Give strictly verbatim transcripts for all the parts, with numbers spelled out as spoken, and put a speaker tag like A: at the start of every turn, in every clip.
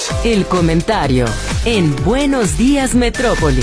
A: El comentario en Buenos Días Metrópoli.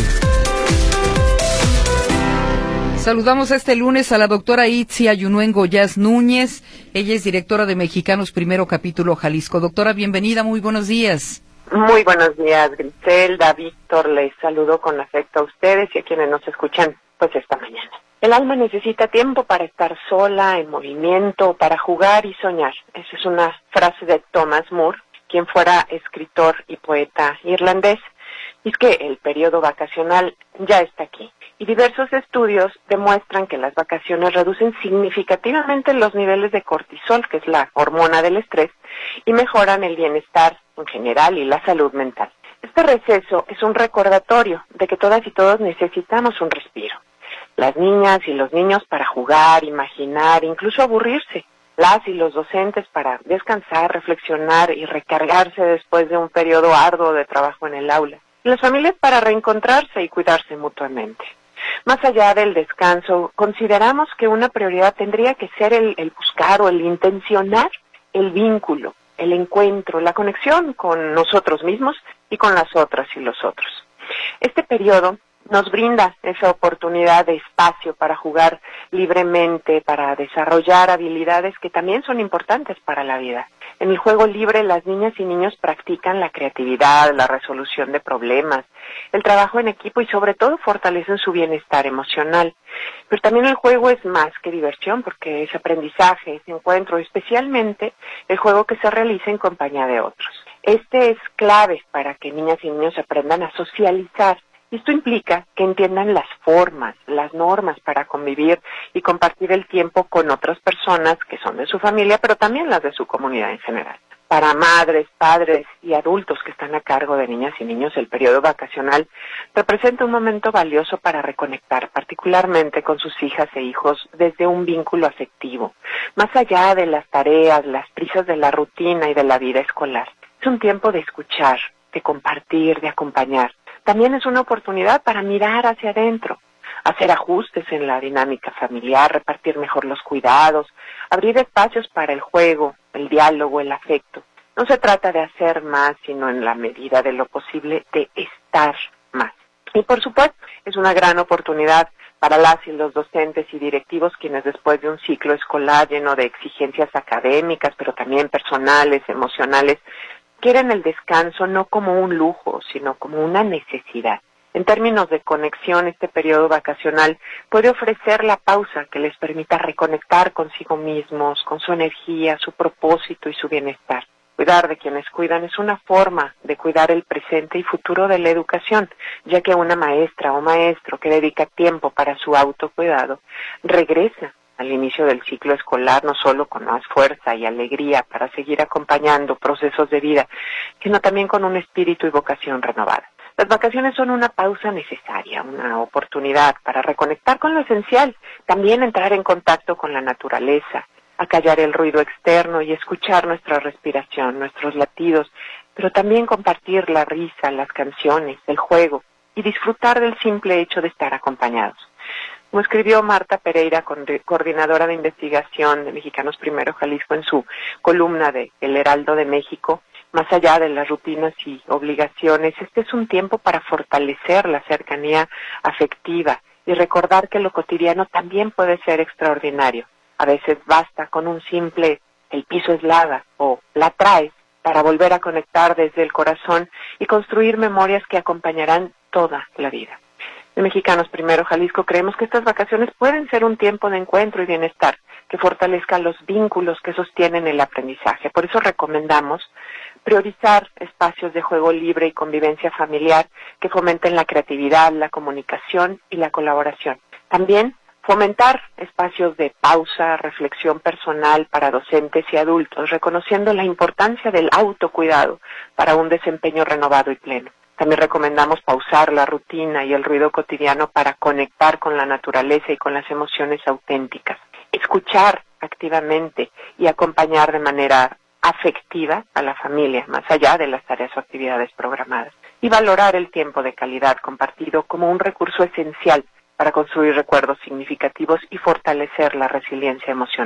B: Saludamos este lunes a la doctora Itzia Yunuen Goyaz Núñez. Ella es directora de Mexicanos Primero Capítulo Jalisco. Doctora, bienvenida, muy buenos días.
C: Muy buenos días, Griselda, Víctor, les saludo con afecto a ustedes y a quienes nos escuchan pues esta mañana. El alma necesita tiempo para estar sola, en movimiento, para jugar y soñar. Esa es una frase de Thomas Moore, quien fuera escritor y poeta irlandés. Y es que el periodo vacacional ya está aquí. Y diversos estudios demuestran que las vacaciones reducen significativamente los niveles de cortisol, que es la hormona del estrés, y mejoran el bienestar en general y la salud mental. Este receso es un recordatorio de que todas y todos necesitamos un respiro. Las niñas y los niños para jugar, imaginar, incluso aburrirse. Las y los docentes para descansar, reflexionar y recargarse después de un periodo arduo de trabajo en el aula. Y las familias para reencontrarse y cuidarse mutuamente. Más allá del descanso, consideramos que una prioridad tendría que ser el, el buscar o el intencionar el vínculo, el encuentro, la conexión con nosotros mismos y con las otras y los otros. Este periodo nos brinda esa oportunidad de espacio para jugar libremente, para desarrollar habilidades que también son importantes para la vida. En el juego libre, las niñas y niños practican la creatividad, la resolución de problemas, el trabajo en equipo y sobre todo fortalecen su bienestar emocional. Pero también el juego es más que diversión porque es aprendizaje, es encuentro, especialmente el juego que se realiza en compañía de otros. Este es clave para que niñas y niños aprendan a socializar. Esto implica que entiendan las formas, las normas para convivir y compartir el tiempo con otras personas que son de su familia, pero también las de su comunidad en general. Para madres, padres y adultos que están a cargo de niñas y niños, el periodo vacacional representa un momento valioso para reconectar, particularmente con sus hijas e hijos, desde un vínculo afectivo, más allá de las tareas, las prisas de la rutina y de la vida escolar. Es un tiempo de escuchar, de compartir, de acompañar. También es una oportunidad para mirar hacia adentro, hacer ajustes en la dinámica familiar, repartir mejor los cuidados, abrir espacios para el juego, el diálogo, el afecto. No se trata de hacer más, sino en la medida de lo posible de estar más. Y por supuesto, es una gran oportunidad para las y los docentes y directivos quienes después de un ciclo escolar lleno de exigencias académicas, pero también personales, emocionales, quieren el descanso no como un lujo, sino como una necesidad. En términos de conexión, este periodo vacacional puede ofrecer la pausa que les permita reconectar consigo mismos, con su energía, su propósito y su bienestar. Cuidar de quienes cuidan es una forma de cuidar el presente y futuro de la educación, ya que una maestra o maestro que dedica tiempo para su autocuidado regresa al inicio del ciclo escolar no solo con más fuerza y alegría para seguir acompañando procesos de vida, sino también con un espíritu y vocación renovada. Las vacaciones son una pausa necesaria, una oportunidad para reconectar con lo esencial, también entrar en contacto con la naturaleza, acallar el ruido externo y escuchar nuestra respiración, nuestros latidos, pero también compartir la risa, las canciones, el juego y disfrutar del simple hecho de estar acompañados. Como escribió Marta Pereira, coordinadora de investigación de Mexicanos Primero Jalisco, en su columna de El Heraldo de México, más allá de las rutinas y obligaciones, este es un tiempo para fortalecer la cercanía afectiva y recordar que lo cotidiano también puede ser extraordinario. A veces basta con un simple "el piso es lava" o "la traes" para volver a conectar desde el corazón y construir memorias que acompañarán toda la vida. En Mexicanos Primero Jalisco creemos que estas vacaciones pueden ser un tiempo de encuentro y bienestar que fortalezca los vínculos que sostienen el aprendizaje. Por eso recomendamos priorizar espacios de juego libre y convivencia familiar que fomenten la creatividad, la comunicación y la colaboración. También fomentar espacios de pausa, reflexión personal para docentes y adultos, reconociendo la importancia del autocuidado para un desempeño renovado y pleno. También recomendamos pausar la rutina y el ruido cotidiano para conectar con la naturaleza y con las emociones auténticas. Escuchar activamente y acompañar de manera afectiva a la familia, más allá de las tareas o actividades programadas. Y valorar el tiempo de calidad compartido como un recurso esencial para construir recuerdos significativos y fortalecer la resiliencia emocional.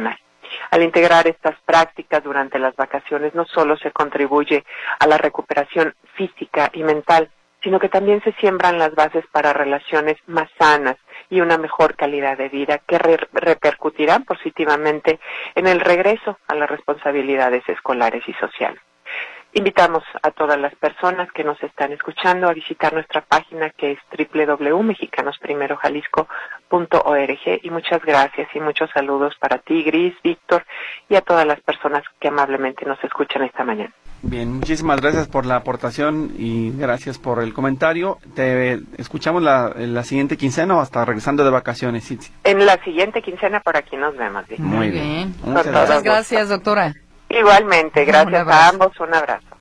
C: Al integrar estas prácticas durante las vacaciones, no solo se contribuye a la recuperación física y mental, sino que también se siembran las bases para relaciones más sanas y una mejor calidad de vida que re- repercutirán positivamente en el regreso a las responsabilidades escolares y sociales. Invitamos a todas las personas que nos están escuchando a visitar nuestra página, que es doble u doble u doble u punto mexicanos primero jalisco punto org, y muchas gracias y muchos saludos para ti, Gris, Víctor, y a todas las personas que amablemente nos escuchan esta mañana.
D: Bien, muchísimas gracias por la aportación y gracias por el comentario. Te escuchamos la, la siguiente quincena o hasta regresando de vacaciones, Itzi.
C: En la siguiente quincena por aquí nos vemos. Víctor.
B: Muy bien.
D: Muchas
B: Muchas gracias, doctora.
C: Igualmente, gracias a ambos, un abrazo.